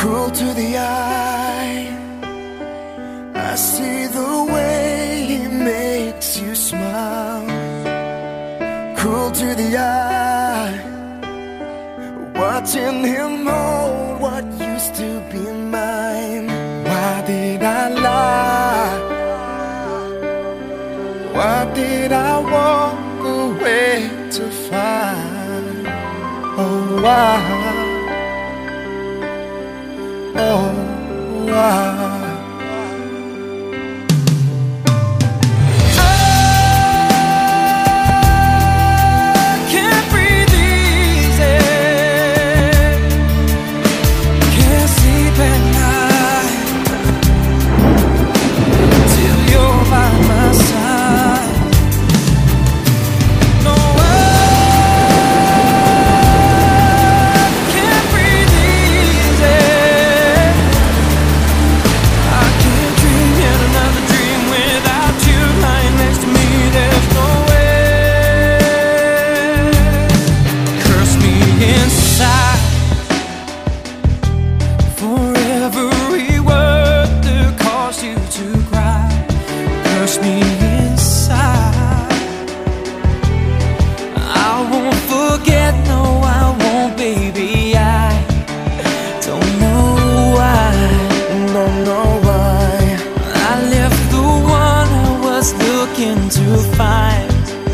cruel to the eye. I see the way he makes you smile. Cruel to the eye, watching him hold what used to be mine. Why did I lie? Why did I walk away to find? Oh, why? Oh, why? Me inside, I won't forget, no I won't, baby. I don't know why, don't know why I left the one I was looking to find.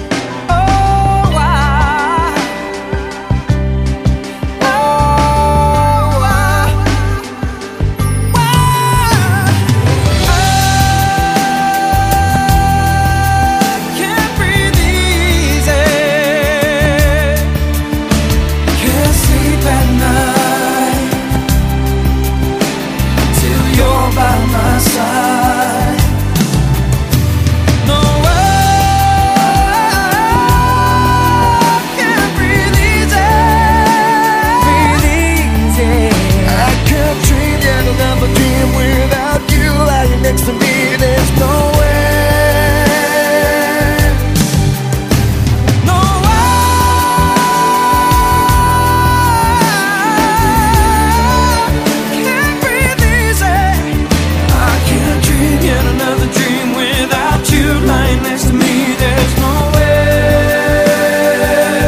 Next to me, there's no way, no way. Can't breathe easy. I can't dream yet another dream without you lying next to me. There's no way.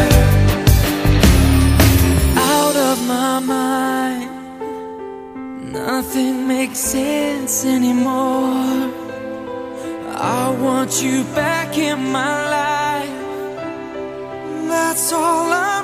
Out of my mind, nothing makes sense anymore. I want you back in my life. That's all I